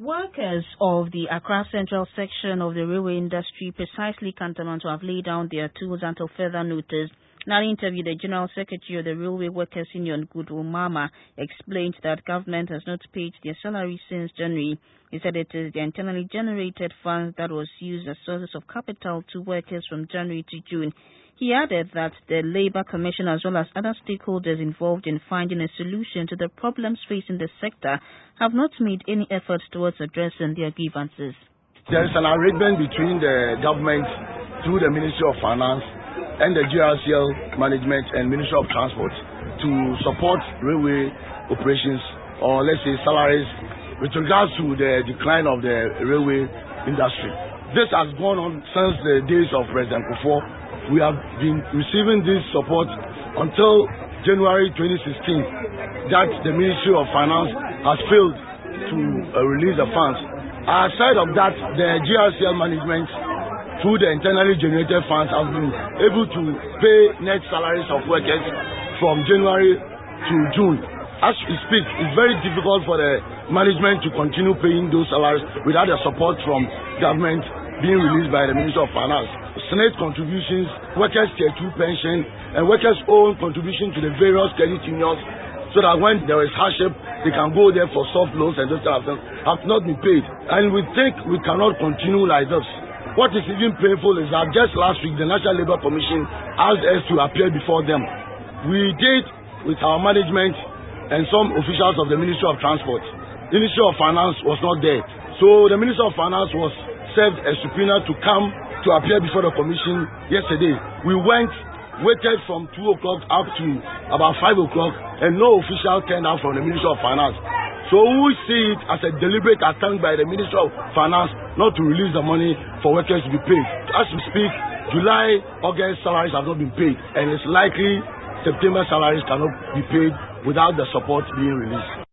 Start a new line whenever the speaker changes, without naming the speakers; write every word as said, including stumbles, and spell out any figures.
Workers of the Accra Central section of the railway industry, precisely Cantonment, have laid down their tools until further notice. In an interview, the General Secretary of the Railway Workers Union, Goodwill Mama, explained that government has not paid their salaries since January. He said it is the internally generated funds that was used as sources of capital to workers from January to June. He added that the Labour Commission as well as other stakeholders involved in finding a solution to the problems facing the sector have not made any efforts towards addressing their grievances.
There is an arrangement between the government through the Ministry of Finance and the G R C L management and Ministry of Transport to support railway operations, or let's say salaries, with regards to the decline of the railway industry. This has gone on since the days of President Kufuor. We have been receiving this support until January twenty sixteen, that the Ministry of Finance has failed to uh, release the funds. Aside of that, the G R C L management, through the internally generated funds, have been able to pay net salaries of workers from January to June. As we speak, it's very difficult for the management to continue paying those salaries without the support from government being released by the Ministry of Finance. Senate contributions, workers' tier two pension, and workers' own contribution to the various credit unions, so that when there is hardship, they can go there for soft loans and those types of things, have not been paid. And we think we cannot continue like this. What is even painful is that just last week, the National Labour Commission asked us to appear before them. We did with our management and some officials of the Ministry of Transport. The Ministry of Finance was not there. So the Ministry of Finance was served a subpoena to come to appear before the commission yesterday. We went, waited from two o'clock up to about five o'clock, and no official turned out from the Ministry of Finance. So we see it as a deliberate attempt by the Ministry of Finance not to release the money for workers to be paid. As we speak, July, August salaries have not been paid, and it's likely September salaries cannot be paid without the support being released.